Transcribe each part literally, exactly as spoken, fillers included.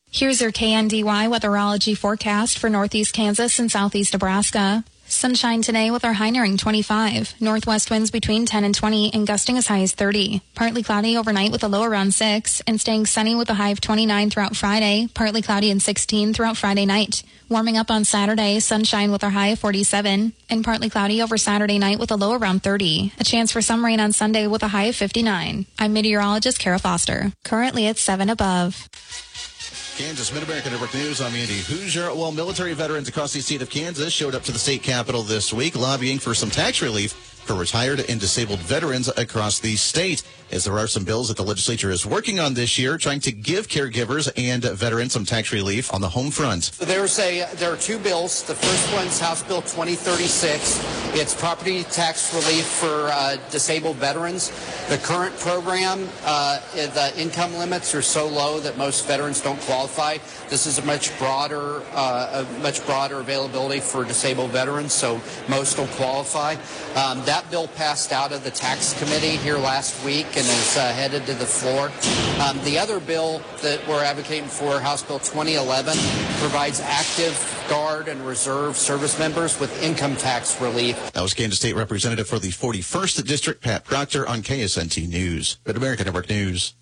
Here's your K N D Y weatherology forecast for northeast Kansas and southeast Nebraska. Sunshine today with our high nearing twenty-five. Northwest winds between ten and twenty and gusting as high as thirty. Partly cloudy overnight with a low around six and staying sunny with a high of twenty-nine throughout Friday. Partly cloudy and sixteen throughout Friday night. Warming up on Saturday, sunshine with our high of forty-seven and partly cloudy over Saturday night with a low around thirty. A chance for some rain on Sunday with a high of fifty-nine. I'm meteorologist Kara Foster. Currently it's seven above. Kansas Mid-America Network News. I'm Andy Hoosier. Well, military veterans across the state of Kansas showed up to the state capitol this week lobbying for some tax relief for retired and disabled veterans across the state, as there are some bills that the legislature is working on this year trying to give caregivers and veterans some tax relief on the home front. There's a, there are two bills. The first one's House Bill twenty thirty-six. It's property tax relief for uh, disabled veterans. The current program, uh, the income limits are so low that most veterans don't qualify. This is a much broader, uh, a much broader availability for disabled veterans, so most will qualify. Um, that bill passed out of the tax committee here last week and is uh, headed to the floor. Um, the other bill that we're advocating for, House Bill twenty eleven, provides active Guard and Reserve service members with income tax relief. That was Kansas State Representative for the forty-first District, Pat Proctor, on K S N T News. Mid-America Network News.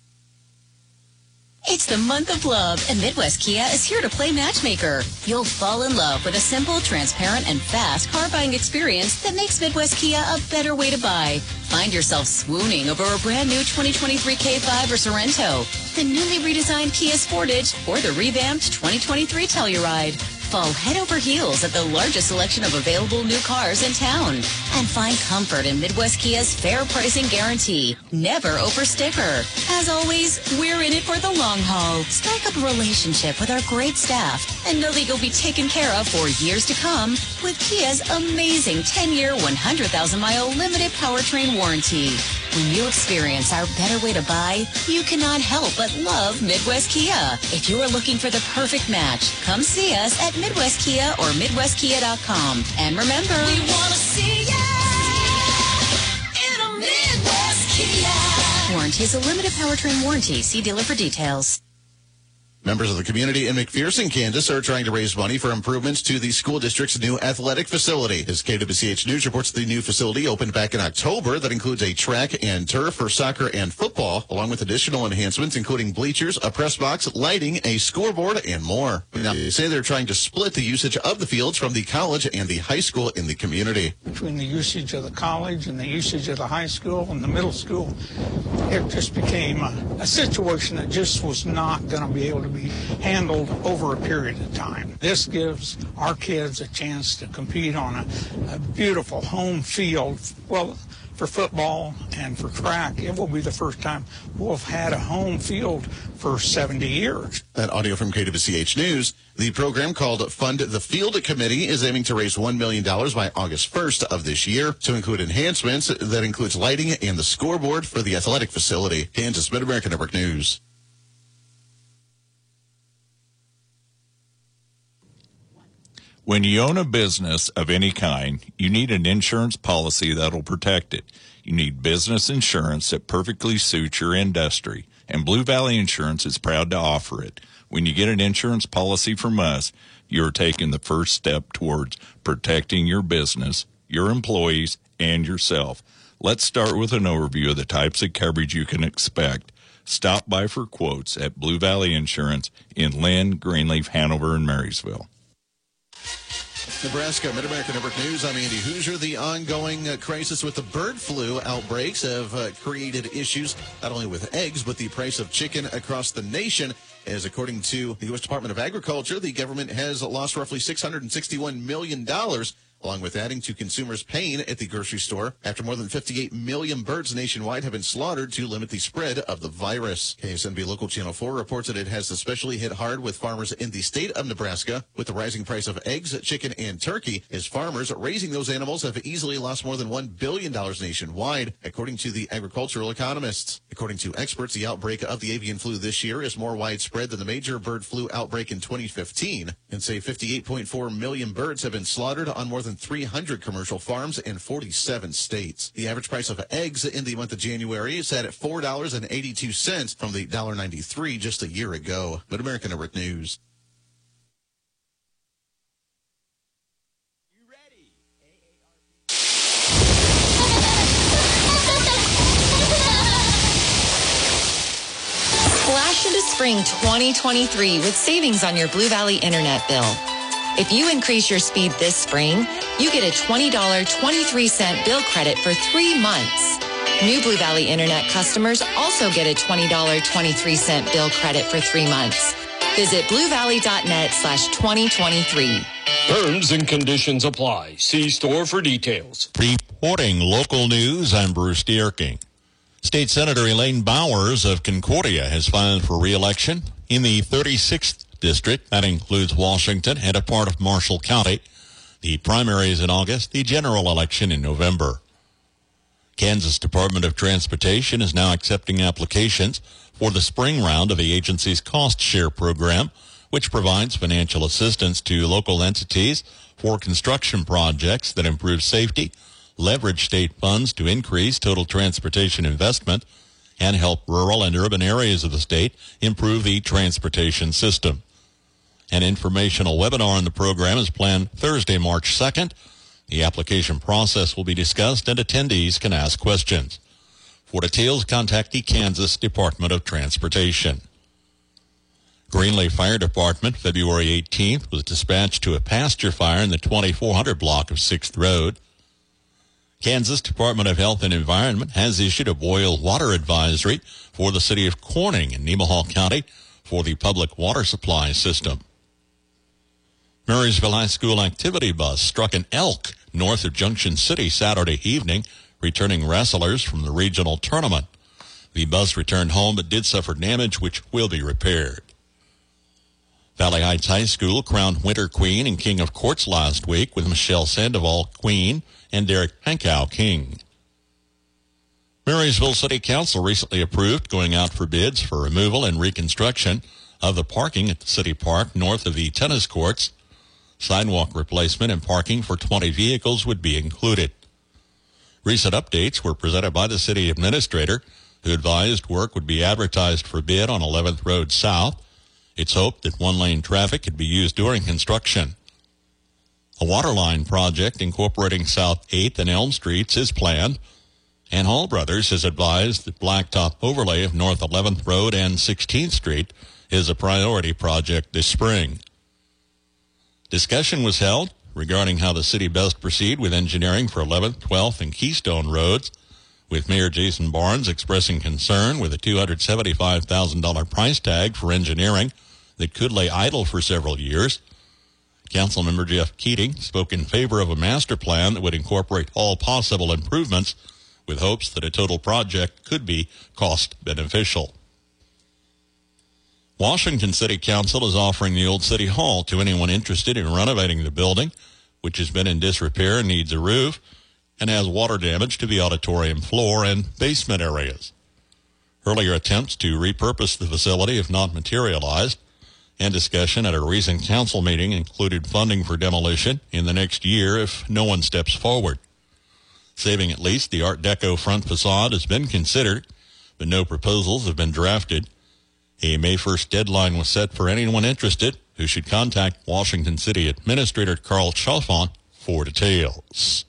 It's the month of love, and Midwest Kia is here to play matchmaker. You'll fall in love with a simple, transparent, and fast car buying experience that makes Midwest Kia a better way to buy. Find yourself swooning over a brand new twenty twenty-three K five or Sorento, the newly redesigned Kia Sportage, or the revamped twenty twenty-three Telluride. Fall head over heels at the largest selection of available new cars in town. And find comfort in Midwest Kia's fair pricing guarantee. Never over sticker. As always, we're in it for the long haul. Strike up a relationship with our great staff and know that you'll be taken care of for years to come with Kia's amazing ten-year, one hundred thousand mile limited powertrain warranty. When you experience our better way to buy, you cannot help but love Midwest Kia. If you are looking for the perfect match, come see us at Midwest Kia or Midwest Kia dot com. And remember, we want to see ya in a Midwest Kia. Warranty is a limited powertrain warranty. See dealer for details. Members of the community in McPherson, Kansas, are trying to raise money for improvements to the school district's new athletic facility. As K W C H News reports, the new facility opened back in October that includes a track and turf for soccer and football, along with additional enhancements, including bleachers, a press box, lighting, a scoreboard, and more. Now, they say they're trying to split the usage of the fields from the college and the high school in the community. Between the usage of the college and the usage of the high school and the middle school, it just became a, a situation that just was not going to be able to be handled over a period of time. This gives our kids a chance to compete on a, a beautiful home field. Well, for football and for track, it will be the first time we'll have had a home field for seventy years. That audio from K W C H News. The program called Fund the Field Committee is aiming to raise one million dollars by August first of this year to include enhancements that includes lighting and the scoreboard for the athletic facility. Kansas Mid-America Network News. When you own a business of any kind, you need an insurance policy that'll protect it. You need business insurance that perfectly suits your industry, and Blue Valley Insurance is proud to offer it. When you get an insurance policy from us, you're taking the first step towards protecting your business, your employees, and yourself. Let's start with an overview of the types of coverage you can expect. Stop by for quotes at Blue Valley Insurance in Lynn, Greenleaf, Hanover, and Marysville. Nebraska Mid-America Network News. I'm Andy Hoosier. The ongoing uh, crisis with the bird flu outbreaks have uh, created issues not only with eggs, but the price of chicken across the nation. As according to the U S Department of Agriculture, the government has lost roughly six hundred sixty-one million dollars, along with adding to consumers' pain at the grocery store after more than fifty-eight million birds nationwide have been slaughtered to limit the spread of the virus. K S N B Local Channel four reports that it has especially hit hard with farmers in the state of Nebraska with the rising price of eggs, chicken, and turkey, as farmers raising those animals have easily lost more than one billion dollars nationwide, according to the agricultural economists. According to experts, the outbreak of the avian flu this year is more widespread than the major bird flu outbreak in twenty fifteen, and say fifty-eight point four million birds have been slaughtered on more than than three hundred commercial farms in forty-seven states. The average price of eggs in the month of January is at four dollars and eighty-two cents from the one dollar and ninety-three cents just a year ago. Mid-America Network News. Splash into spring twenty twenty-three with savings on your Blue Valley internet bill. If you increase your speed this spring, you get a twenty dollars and twenty-three cents bill credit for three months. New Blue Valley internet customers also get a twenty dollars and twenty-three cents bill credit for three months. Visit bluevalley.net slash 2023. Terms and conditions apply. See store for details. Reporting local news, I'm Bruce Dierking. State Senator Elaine Bowers of Concordia has filed for re-election in the thirty-sixth District. That includes Washington and a part of Marshall County. The primary is in August, the general election in November. Kansas Department of Transportation is now accepting applications for the spring round of the agency's cost share program, which provides financial assistance to local entities for construction projects that improve safety, leverage state funds to increase total transportation investment, and help rural and urban areas of the state improve the transportation system. An informational webinar on the program is planned Thursday, March second. The application process will be discussed and attendees can ask questions. For details, contact the Kansas Department of Transportation. Greenlee Fire Department, February eighteenth, was dispatched to a pasture fire in the twenty-four hundred block of sixth Road. Kansas Department of Health and Environment has issued a boil water advisory for the city of Corning in Nemaha County for the public water supply system. Marysville High School activity bus struck an elk north of Junction City Saturday evening, returning wrestlers from the regional tournament. The bus returned home but did suffer damage, which will be repaired. Valley Heights High School crowned Winter Queen and King of Courts last week with Michelle Sandoval Queen and Derek Pankow King. Marysville City Council recently approved going out for bids for removal and reconstruction of the parking at the city park north of the tennis courts. Sidewalk replacement and parking for twenty vehicles would be included. Recent updates were presented by the city administrator, who advised work would be advertised for bid on eleventh Road South. It's hoped that one-lane traffic could be used during construction. A waterline project incorporating South eighth and Elm Streets is planned, and Hall Brothers has advised that blacktop overlay of North eleventh Road and sixteenth Street is a priority project this spring. Discussion was held regarding how the city best proceed with engineering for eleventh, twelfth, and Keystone Roads, with Mayor Jason Barnes expressing concern with a two hundred seventy-five thousand dollars price tag for engineering that could lay idle for several years. Councilmember Jeff Keating spoke in favor of a master plan that would incorporate all possible improvements, with hopes that a total project could be cost beneficial. Washington City Council is offering the old City Hall to anyone interested in renovating the building, which has been in disrepair and needs a roof, and has water damage to the auditorium floor and basement areas. Earlier attempts to repurpose the facility have not materialized, and discussion at a recent council meeting included funding for demolition in the next year if no one steps forward. Saving at least the Art Deco front facade has been considered, but no proposals have been drafted. A May first deadline was set for anyone interested, who should contact Washington City Administrator Carl Chalfant for details.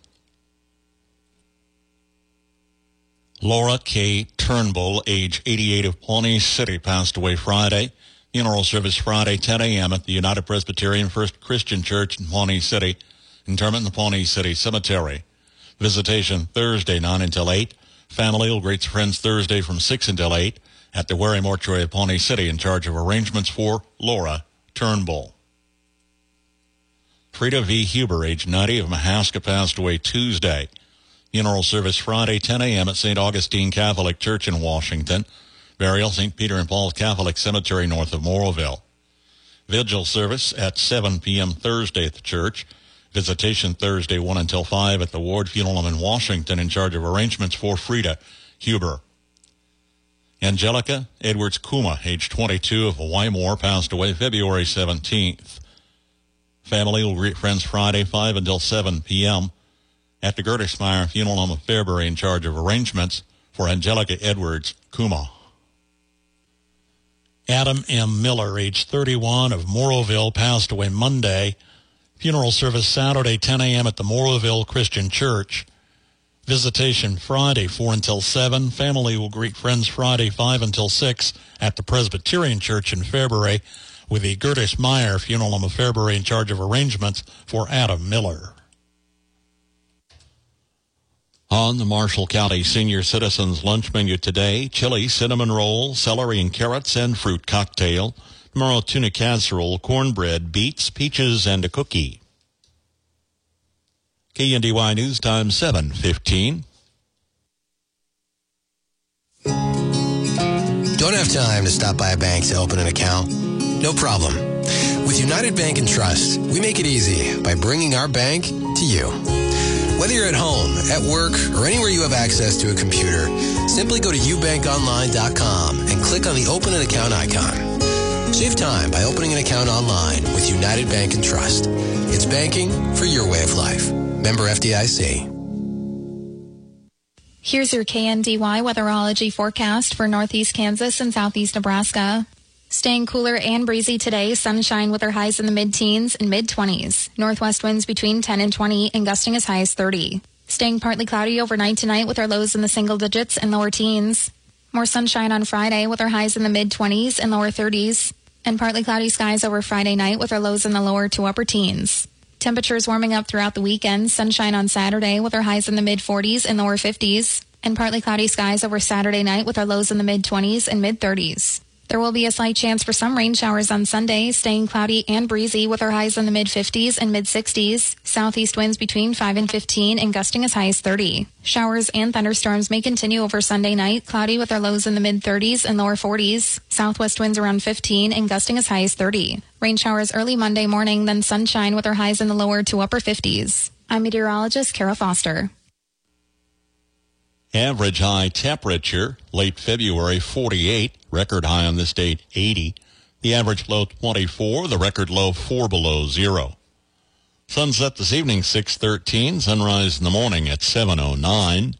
Laura K. Turnbull, age eighty-eight, of Pawnee City, passed away Friday. Funeral service Friday, ten a.m. at the United Presbyterian First Christian Church in Pawnee City. Interment in the Pawnee City Cemetery. Visitation Thursday, nine until eight. Family will greet friends Thursday from six until eight at the Wary Mortuary of Pawnee City, in charge of arrangements for Laura Turnbull. Frida V. Huber, age ninety, of Mahaska, passed away Tuesday. Funeral service Friday, ten a.m. at Saint Augustine Catholic Church in Washington. Burial, Saint Peter and Paul Catholic Cemetery north of Morrowville. Vigil service at seven p.m. Thursday at the church. Visitation Thursday, one until five at the Ward Funeral Home in Washington, in charge of arrangements for Frida Huber. Angelica Edwards Kuma, age twenty-two, of Wymore, passed away February seventeenth. Family will greet friends Friday, five until seven p.m. at the Gertismeyer Funeral Home of Fairbury, in charge of arrangements for Angelica Edwards Kuma. Adam M. Miller, age thirty-one, of Moroville, passed away Monday. Funeral service Saturday, ten a.m. at the Moroville Christian Church. Visitation Friday, four until seven. Family will greet friends Friday, five until six at the Presbyterian Church in Fairbury, with the Gertismeyer Funeral Home of Fairbury in charge of arrangements for Adam Miller. On the Marshall County Senior Citizens Lunch Menu today, chili, cinnamon roll, celery and carrots, and fruit cocktail. Tomorrow, tuna casserole, cornbread, beets, peaches, and a cookie. K N D Y News Time, seven fifteen. Don't have time to stop by a bank to open an account? No problem. With United Bank and Trust, we make it easy by bringing our bank to you. Whether you're at home, at work, or anywhere you have access to a computer, simply go to u bank online dot com and click on the Open an Account icon. Save time by opening an account online with United Bank and Trust. It's banking for your way of life. Member F D I C. Here's your K N D Y weatherology forecast for northeast Kansas and southeast Nebraska. Staying cooler and breezy today, sunshine with our highs in the mid-teens and mid-twenties. Northwest winds between ten and twenty and gusting as high as thirty. Staying partly cloudy overnight tonight with our lows in the single digits and lower teens. More sunshine on Friday with our highs in the mid-twenties and lower thirties. And partly cloudy skies over Friday night with our lows in the lower to upper teens. Temperatures warming up throughout the weekend. Sunshine on Saturday with our highs in the mid-forties and lower fifties. And partly cloudy skies over Saturday night with our lows in the mid-twenties and mid-thirties. There will be a slight chance for some rain showers on Sunday, staying cloudy and breezy with our highs in the mid-fifties and mid-sixties. Southeast winds between five and fifteen and gusting as high as thirty. Showers and thunderstorms may continue over Sunday night, cloudy with our lows in the mid-thirties and lower forties. Southwest winds around fifteen and gusting as high as thirty. Rain showers early Monday morning, then sunshine with our highs in the lower to upper fifties. I'm meteorologist Kara Foster. Average high temperature, late February, forty-eight. Record high on this date, eighty. The average low, twenty-four. The record low, four below zero. Sunset this evening, six thirteen. Sunrise in the morning at seven oh nine.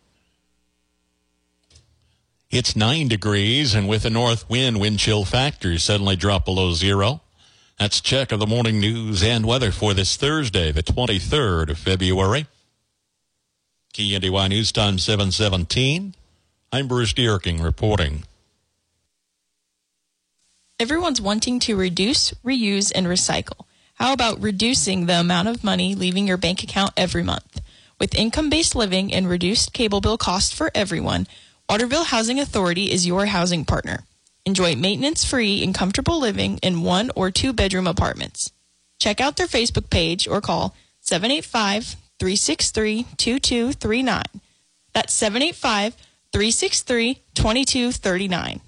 It's nine degrees, and with a north wind, wind chill factors suddenly drop below zero. That's a check of the morning news and weather for this Thursday, the twenty-third of February. K N D Y News Time, seven seventeen. I'm Bruce Dierking reporting. Everyone's wanting to reduce, reuse, and recycle. How about reducing the amount of money leaving your bank account every month? With income-based living and reduced cable bill costs for everyone, Waterville Housing Authority is your housing partner. Enjoy maintenance-free and comfortable living in one- or two-bedroom apartments. Check out their Facebook page or call seven eight five, three six three, two two three nine. That's seven eight five, three six three, two two three nine.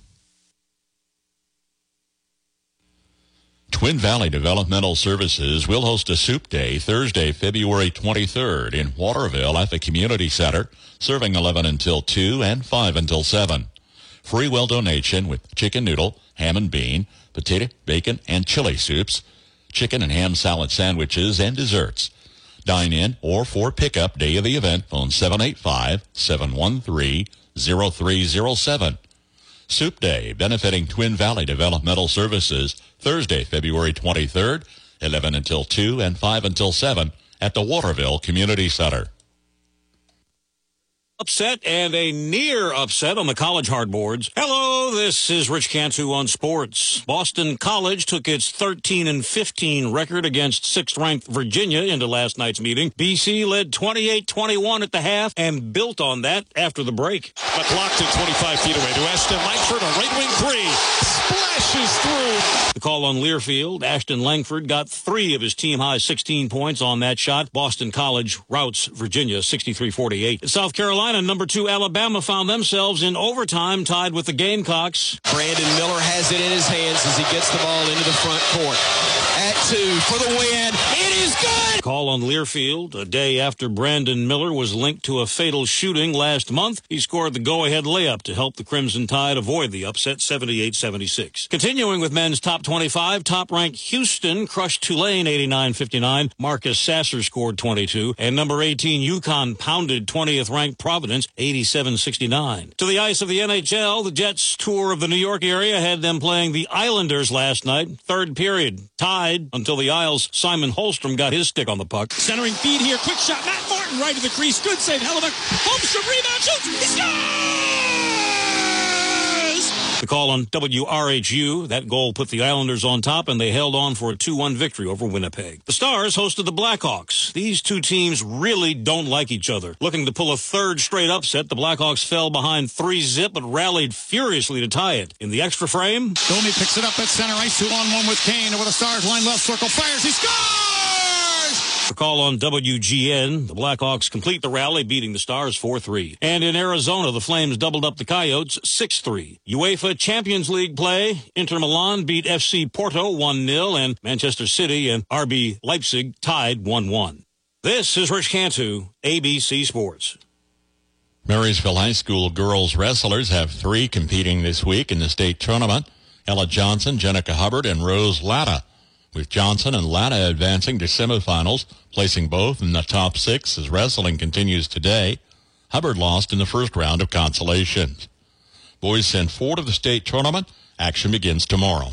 Twin Valley Developmental Services will host a soup day Thursday, February twenty-third in Waterville at the Community Center, serving eleven until two and five until seven. Free will donation with chicken noodle, ham and bean, potato, bacon, and chili soups, chicken and ham salad sandwiches, and desserts. Dine in or for pickup day of the event, phone seven eight five, seven one three, zero three zero seven. Soup Day, benefiting Twin Valley Developmental Services, Thursday, February twenty-third, eleven until two and five until seven at the Waterville Community Center. Upset and a near upset on the college hardboards. Hello, this is Rich Cantu on sports. Boston College took its thirteen and fifteen record against sixth-ranked Virginia into last night's meeting. B C led twenty-eight twenty-one at the half and built on that after the break. McLaughlin twenty-five feet away to Ashton Langford, a right wing three. Splashes through. The call on Learfield. Ashton Langford got three of his team-high sixteen points on that shot. Boston College routs Virginia sixty-three forty-eight. South Carolina, number two Alabama, found themselves in overtime, tied with the Gamecocks. Brandon Miller has it in his hands as he gets the ball into the front court. At two for the win. It is good. Call on Learfield a day after Brandon Miller was linked to a fatal shooting last month. He scored the go-ahead layup to help the Crimson Tide avoid the upset seventy-eight seventy-six. Continuing with men's top twenty-five, top-ranked Houston crushed Tulane eighty-nine fifty-nine. Marcus Sasser scored twenty-two. And number eighteen, UConn pounded twentieth-ranked Providence eighty-seven sixty-nine. To the ice of the N H L, the Jets' tour of the New York area had them playing the Islanders last night. Third period, tied until the Isles' Simon Holmstrom got his stick on the puck. Centering feed here. Quick shot. Matt Martin right to the crease. Good save. Hellebuck. Holmstrom rebound. Shoots. He scores! The call on W R H U. That goal put the Islanders on top, and they held on for a two one victory over Winnipeg. The Stars hosted the Blackhawks. These two teams really don't like each other. Looking to pull a third straight upset, the Blackhawks fell behind three zip, but rallied furiously to tie it. In the extra frame, Domi picks it up at center ice. Two on one with Kane over the Stars line. Left circle. Fires. He scores! the call on W G N. The Blackhawks complete the rally, beating the Stars four three. And in Arizona, the Flames doubled up the Coyotes six three. UEFA Champions League play. Inter Milan beat F C Porto one nil, and Manchester City and R B Leipzig tied one one. This is Rich Cantu, A B C Sports. Marysville High School girls wrestlers have three competing this week in the state tournament. Ella Johnson, Jenica Hubbard, and Rose Latta, with Johnson and Latta advancing to semifinals, placing both in the top six as wrestling continues today. Hubbard lost in the first round of consolations. Boys sent four to the state tournament. Action begins tomorrow.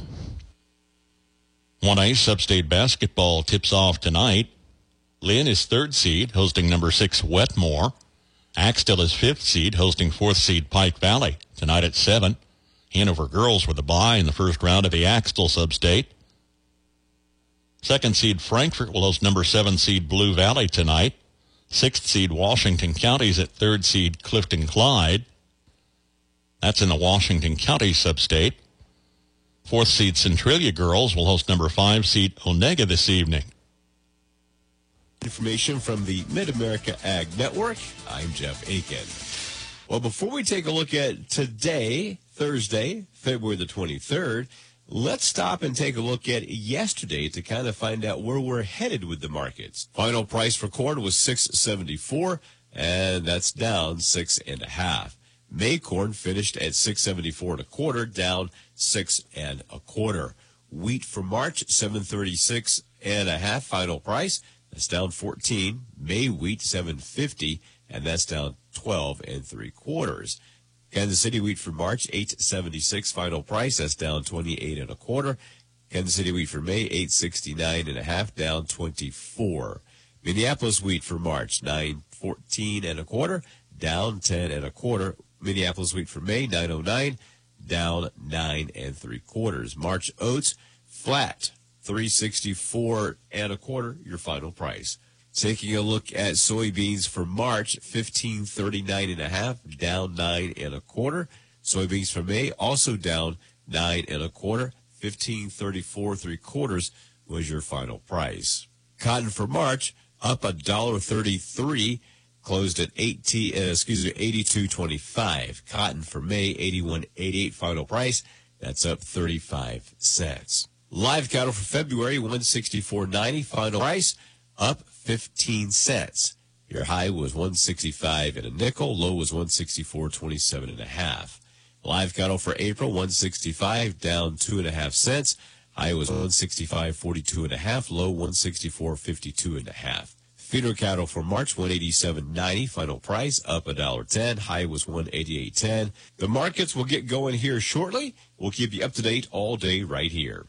one A Sub-State basketball tips off tonight. Lynn is third seed, hosting number six Wetmore. Axtell is fifth seed, hosting fourth seed Pike Valley. Tonight at seven. Hanover girls were the bye in the first round of the Axtell Sub-State. Second seed Frankfort will host number seven seed Blue Valley tonight. Sixth seed Washington County is at third seed Clifton Clyde. That's in the Washington County Sub-State. Fourth seed Centralia girls will host number five seed Onega this evening. Information from the Mid-America Ag Network. I'm Jeff Aiken. Well, before we take a look at today, Thursday, February the twenty-third, let's stop and take a look at yesterday to kind of find out where we're headed with the markets. Final price for corn was six seventy-four, and that's down six and a half. May corn finished at six seventy-four and a quarter, down six and a quarter. Wheat for March, seven thirty-six and a half. Final price, that's down fourteen. May wheat, seven fifty, and that's down twelve and three quarters. Kansas City wheat for March, eight seventy-six. Final price, that's down twenty-eight and a quarter. Kansas City wheat for May, eight sixty-nine and a half, down twenty-four. Minneapolis wheat for March, nine fourteen and a quarter, down ten and a quarter. Minneapolis wheat for May, nine oh nine, down nine and three quarters. March oats, flat, three sixty-four and a quarter, your final price. Taking a look at soybeans for March, fifteen thirty-nine and a half, down nine and a quarter. Soybeans for May, also down nine and a quarter. fifteen thirty-four three quarters was your final price. Cotton for March, up a dollar thirty-three, closed at eighty, uh, excuse me, eighty-two twenty-five. Cotton for May, eighty-one eighty-eight final price. That's up thirty-five cents. Live cattle for February, one sixty-four ninety final price, up fifteen cents. Your high was one sixty-five and a nickel. Low was one sixty-four twenty-seven and a half. Live cattle for April, one sixty-five, down two and a half cents. High was one sixty-five forty-two and a half. Low one sixty-four fifty-two and a half. Feeder cattle for March, one eighty-seven ninety. Final price, up a dollar ten. High was one eighty-eight ten. The markets will get going here shortly. We'll keep you up to date all day right here.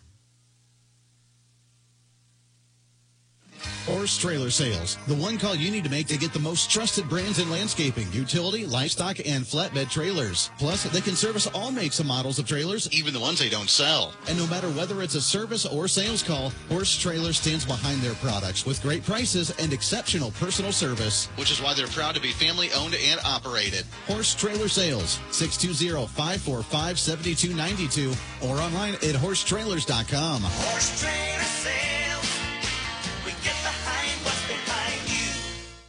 Horse Trailer Sales, the one call you need to make to get the most trusted brands in landscaping, utility, livestock, and flatbed trailers. Plus, they can service all makes and models of trailers, even the ones they don't sell. And no matter whether it's a service or sales call, Horse Trailer stands behind their products with great prices and exceptional personal service. Which is why they're proud to be family-owned and operated. Horse Trailer Sales, six two zero, five four five, seven two nine two, or online at horse trailers dot com. Horse Trailer Sales.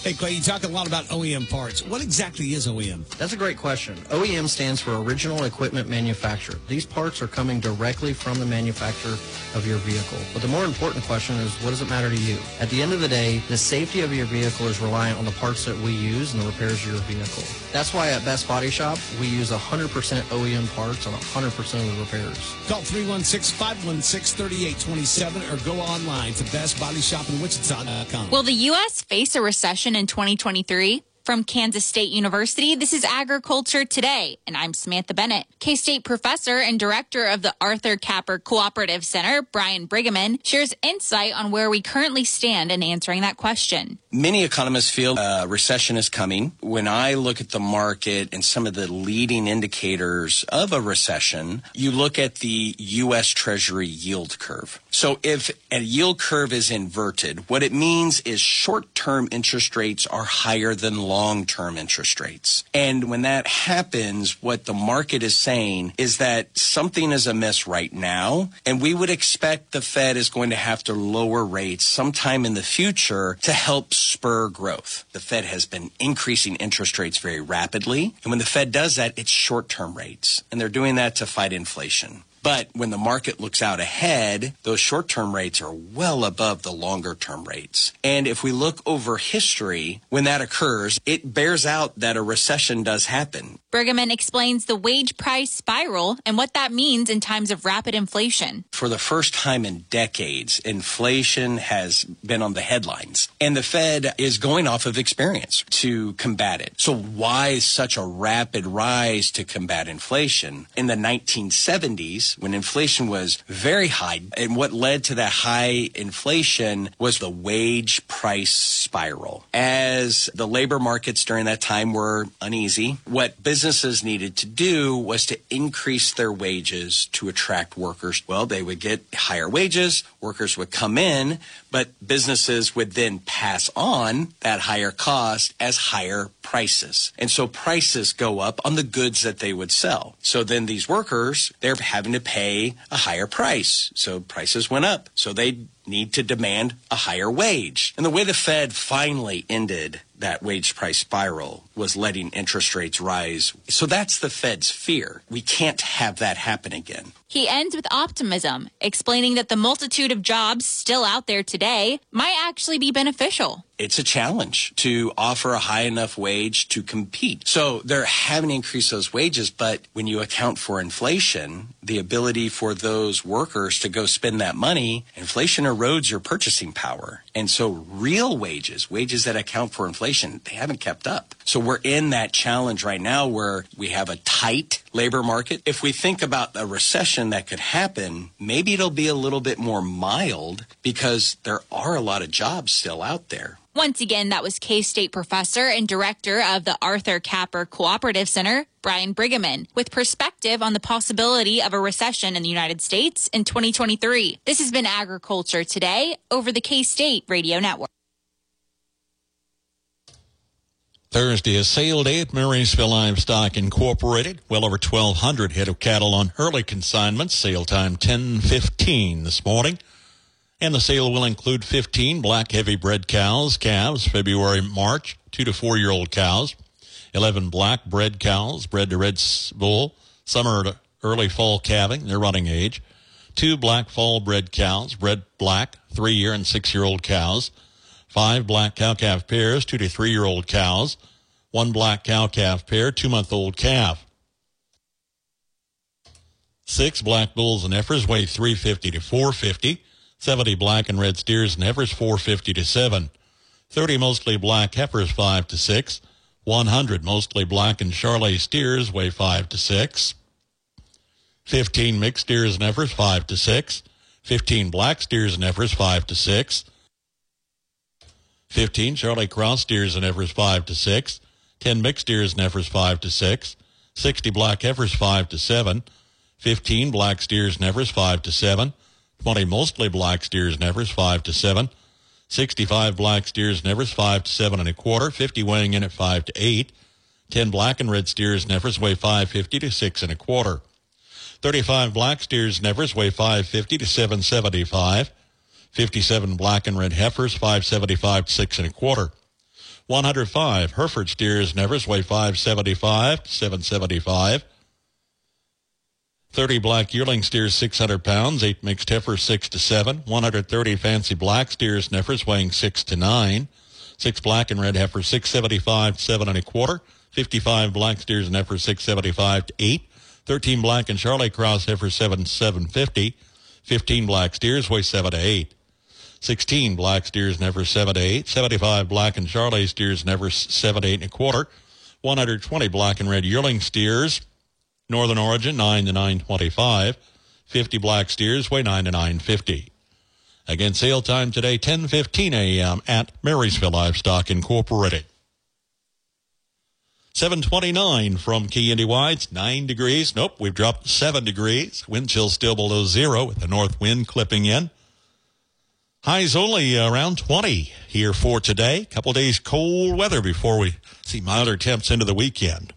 Hey, Clay, you talk a lot about O E M parts. What exactly is O E M? That's a great question. O E M stands for Original Equipment Manufacturer. These parts are coming directly from the manufacturer of your vehicle. But the more important question is, what does it matter to you? At the end of the day, the safety of your vehicle is reliant on the parts that we use and the repairs of your vehicle. That's why at Best Body Shop, we use one hundred percent O E M parts on one hundred percent of the repairs. Call three one six, five one six, three eight two seven or go online to best body shop in wichita dot com. Will the U S face a recession in twenty twenty-three? From Kansas State University, this is Agriculture Today, and I'm Samantha Bennett. K-State professor and director of the Arthur Capper Cooperative Center, Brian Brigham, shares insight on where we currently stand in answering that question. Many economists feel a recession is coming. When I look at the market and some of the leading indicators of a recession, you look at the U S Treasury yield curve. So if a yield curve is inverted, what it means is short-term interest rates are higher than long-term interest rates. And when that happens, what the market is saying is that something is amiss right now, and we would expect the Fed is going to have to lower rates sometime in the future to help spur growth. The Fed has been increasing interest rates very rapidly, and when the Fed does that, it's short-term rates, and they're doing that to fight inflation. But when the market looks out ahead, those short-term rates are well above the longer-term rates. And if we look over history, when that occurs, it bears out that a recession does happen. Brigham explains the wage price spiral and what that means in times of rapid inflation. For the first time in decades, inflation has been on the headlines, and the Fed is going off of experience to combat it. So why such a rapid rise to combat inflation? In the nineteen seventies, when inflation was very high, and what led to that high inflation was the wage price spiral. As the labor markets during that time were uneasy, what businesses needed to do was to increase their wages to attract workers. Well, they would get higher wages, workers would come in, but businesses would then pass on that higher cost as higher prices. And so prices go up on the goods that they would sell. So then these workers, they're having to pay a higher price. So prices went up. So they need to demand a higher wage. And the way the Fed finally ended that wage price spiral was letting interest rates rise. So that's the Fed's fear. We can't have that happen again. He ends with optimism, explaining that the multitude of jobs still out there today might actually be beneficial. It's a challenge to offer a high enough wage to compete. So they're having to increase those wages, but when you account for inflation, the ability for those workers to go spend that money, inflation erodes your purchasing power. And so real wages, wages that account for inflation, they haven't kept up. So we're in that challenge right now where we have a tight labor market. If we think about a recession that could happen, maybe it'll be a little bit more mild because there are a lot of jobs still out there. Once again, that was K-State professor and director of the Arthur Capper Cooperative Center, Brian Brigham, with perspective on the possibility of a recession in the United States in twenty twenty-three. This has been Agriculture Today over the K-State Radio Network. Thursday is sale day at Marysville Livestock Incorporated. Well over twelve hundred head of cattle on early consignment. Sale time ten fifteen this morning. And the sale will include fifteen black heavy bred cows, calves, February, March, two to four year old cows, eleven black bred cows, bred to red bull, summer to early fall calving, their running age, two black fall bred cows, bred black, three year and six year old cows, five black cow-calf pairs, two to three year old cows, one black cow-calf pair, two month old calf. Six black bulls and heifers weigh three fifty to four fifty. seventy black and red steers and heifers, four fifty to seven. thirty mostly black heifers, five to six. one hundred mostly black and Charolais steers weigh five to six. fifteen mixed steers and heifers, five to six. fifteen black steers and heifers, five to six. fifteen Charolais cross steers and heifers, five to six. ten mixed steers and heifers, five to six. sixty black heifers, five to seven. fifteen black steers and heifers, five to seven. twenty mostly black steers and heifers, five to seven. sixty-five black steers and heifers, five to seven and a quarter. fifty weighing in at five to eight. ten black and red steers and heifers weigh five fifty to six and a quarter. thirty-five black steers and heifers weigh five fifty to seven seventy-five. fifty-seven black and red heifers, five seventy-five to six and a quarter. one hundred five, Hereford steers Nevers weigh five seventy-five, seven seventy-five. thirty black yearling steers six hundred pounds, eight mixed heifers six to seven. one hundred thirty fancy black steers Nevers weighing six to nine. six black and red heifers six seventy-five, seven and a quarter. fifty-five black steers and heifers six seventy-five to eight. thirteen black and Charlie Cross heifers seven seven fifty. fifteen black steers weigh seven to eight. sixteen black steers and heifers seven to eight. seventy-five black and Charlie steers and heifers seven to eight and a quarter. one hundred twenty black and red yearling steers Northern Origin, nine to nine twenty-five. fifty black steers weigh nine to nine fifty. Again, sale time today, ten fifteen a.m. at Marysville Livestock Incorporated. seven twenty-nine from Key Indy Wides, nine degrees. Nope, we've dropped seven degrees. Wind chill still below zero with the north wind clipping in. Highs only around twenty here for today. Couple days cold weather before we see milder temps into the weekend.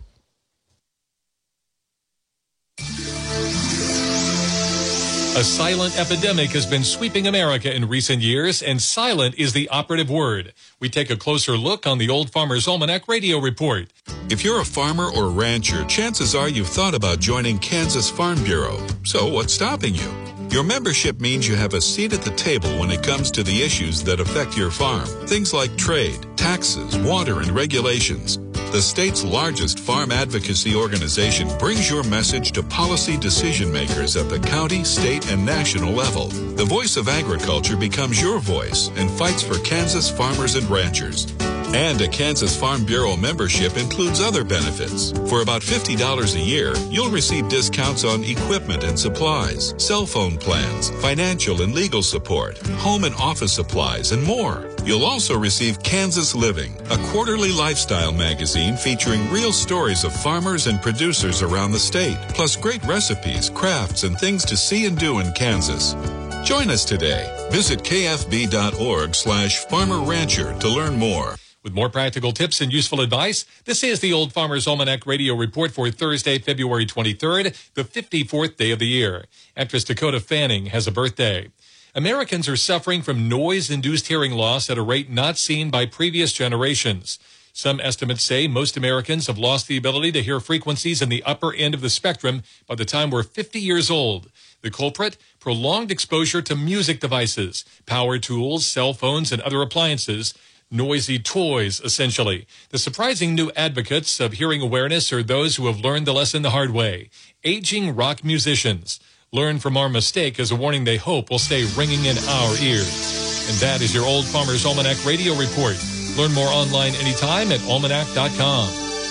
A silent epidemic has been sweeping America in recent years, and silent is the operative word. We take a closer look on the Old Farmer's Almanac Radio Report. If you're a farmer or rancher, chances are you've thought about joining Kansas Farm Bureau. So what's stopping you? Your membership means you have a seat at the table when it comes to the issues that affect your farm. Things like trade, taxes, water, and regulations. The state's largest farm advocacy organization brings your message to policy decision makers at the county, state, and national level. The voice of agriculture becomes your voice and fights for Kansas farmers and ranchers. And a Kansas Farm Bureau membership includes other benefits. For about fifty dollars a year, you'll receive discounts on equipment and supplies, cell phone plans, financial and legal support, home and office supplies, and more. You'll also receive Kansas Living, a quarterly lifestyle magazine featuring real stories of farmers and producers around the state, plus great recipes, crafts, and things to see and do in Kansas. Join us today. Visit kfb.org slash farmer rancher to learn more. With more practical tips and useful advice, this is the Old Farmer's Almanac Radio Report for Thursday, February twenty-third, the fifty-fourth day of the year. Actress Dakota Fanning has a birthday. Americans are suffering from noise-induced hearing loss at a rate not seen by previous generations. Some estimates say most Americans have lost the ability to hear frequencies in the upper end of the spectrum by the time we're fifty years old. The culprit? Prolonged exposure to music devices, power tools, cell phones, and other appliances. Noisy toys, essentially. The surprising new advocates of hearing awareness are those who have learned the lesson the hard way. Aging rock musicians. Learn from our mistake as a warning they hope will stay ringing in our ears. And that is your Old Farmer's Almanac Radio Report. Learn more online anytime at almanac dot com.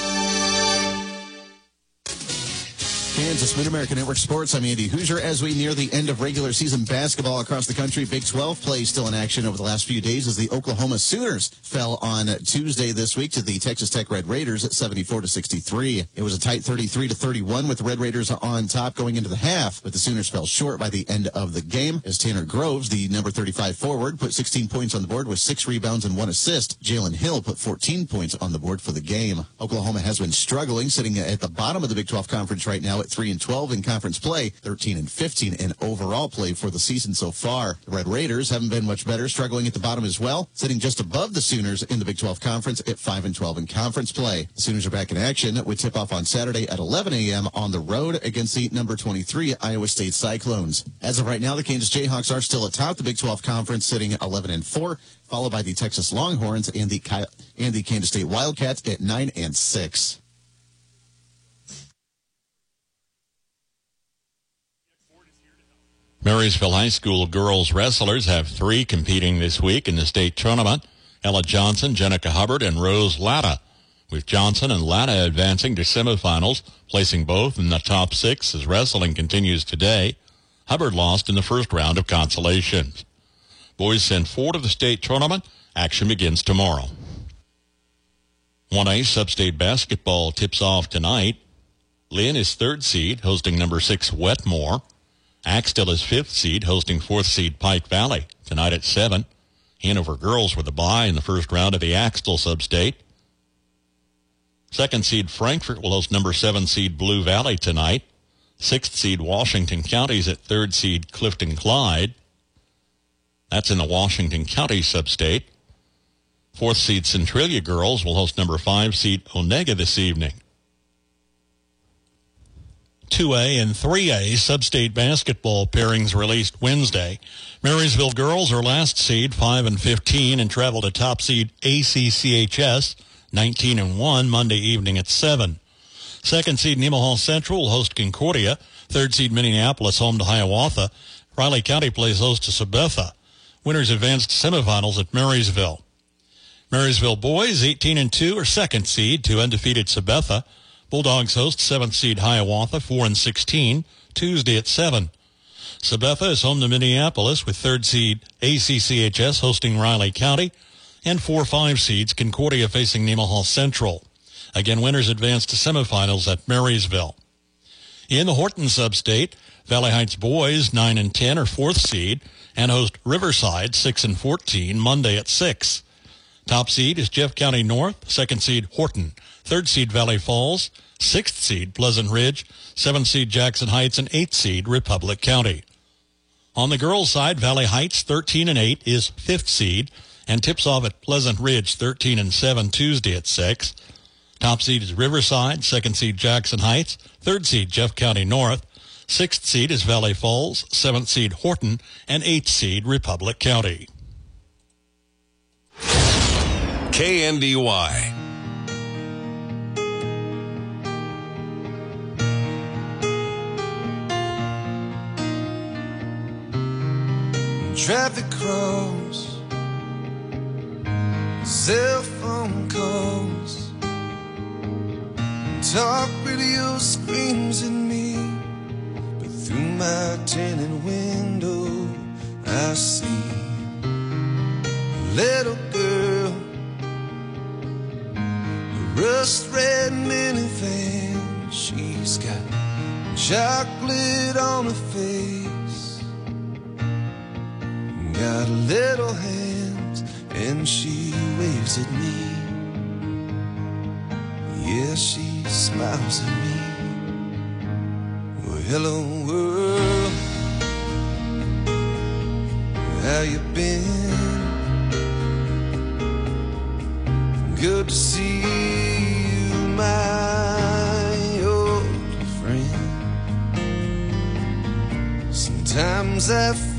Kansas Mid-America Network Sports. I'm Andy Hoosier. As we near the end of regular season basketball across the country, Big twelve play still in action over the last few days as the Oklahoma Sooners fell on Tuesday this week to the Texas Tech Red Raiders at seventy-four to sixty-three. It was a tight thirty-three to thirty-one with the Red Raiders on top going into the half, but the Sooners fell short by the end of the game as Tanner Groves, the number thirty-five forward, put sixteen points on the board with six rebounds and one assist. Jalen Hill put fourteen points on the board for the game. Oklahoma has been struggling, sitting at the bottom of the Big twelve Conference right now at three and twelve in conference play, thirteen and fifteen in overall play for the season so far. The Red Raiders haven't been much better, struggling at the bottom as well, sitting just above the Sooners in the Big twelve Conference at five and twelve in conference play. The Sooners are back in action with tip-off on Saturday at eleven a.m. on the road against the number twenty-three Iowa State Cyclones. As of right now, the Kansas Jayhawks are still atop the Big twelve Conference, sitting eleven and four, followed by the Texas Longhorns and the and the Kansas State Wildcats at nine and six. Marysville High School girls wrestlers have three competing this week in the state tournament. Ella Johnson, Jenica Hubbard, and Rose Latta, with Johnson and Latta advancing to semifinals, placing both in the top six as wrestling continues today. Hubbard lost in the first round of consolations. Boys sent four to the state tournament. Action begins tomorrow. one A sub-state basketball tips off tonight. Lynn is third seed, hosting number six Wetmore. Axtell is fifth seed, hosting fourth seed Pike Valley tonight at seven. Hanover girls with a bye in the first round of the Axtell sub-state. Second seed Frankfort will host number seven seed Blue Valley tonight. Sixth seed Washington County's at third seed Clifton Clyde. That's in the Washington County sub-state. Fourth seed Centralia girls will host number five seed Onega this evening. two A and three A sub-state basketball pairings released Wednesday. Marysville girls are last seed five and fifteen and travel to top seed A C C H S nineteen and one Monday evening at seven. Second seed Nemaha Central will host Concordia. Third seed Minneapolis home to Hiawatha. Riley County plays host to Sabetha. Winners advanced to semifinals at Marysville. Marysville boys eighteen and two are second seed to undefeated Sabetha. Bulldogs host seventh seed Hiawatha four and sixteen Tuesday at seven. Sabetha is home to Minneapolis with third seed A C C H S hosting Riley County and four five seeds Concordia facing Nemaha Central. Again, winners advance to semifinals at Marysville. In the Horton Substate, Valley Heights boys nine and ten are fourth seed and host Riverside six and fourteen Monday at six. Top seed is Jeff County North, second seed Horton, third seed Valley Falls, sixth seed Pleasant Ridge, seventh seed Jackson Heights, and eighth seed Republic County. On the girls' side, Valley Heights thirteen and eight is fifth seed and tips off at Pleasant Ridge thirteen and seven Tuesday at six. Top seed is Riverside, second seed Jackson Heights, third seed Jeff County North, sixth seed is Valley Falls, seventh seed Horton, and eighth seed Republic County. K N D Y. Traffic cross, cell phone calls, talk radio screams at me, but through my tinted window I see a little girl, a rust red minivan. She's got chocolate on her face, got little hands, and she waves at me. Yeah, she smiles at me. Well, hello world, how you been? Good to see you, my old friend. Sometimes I feel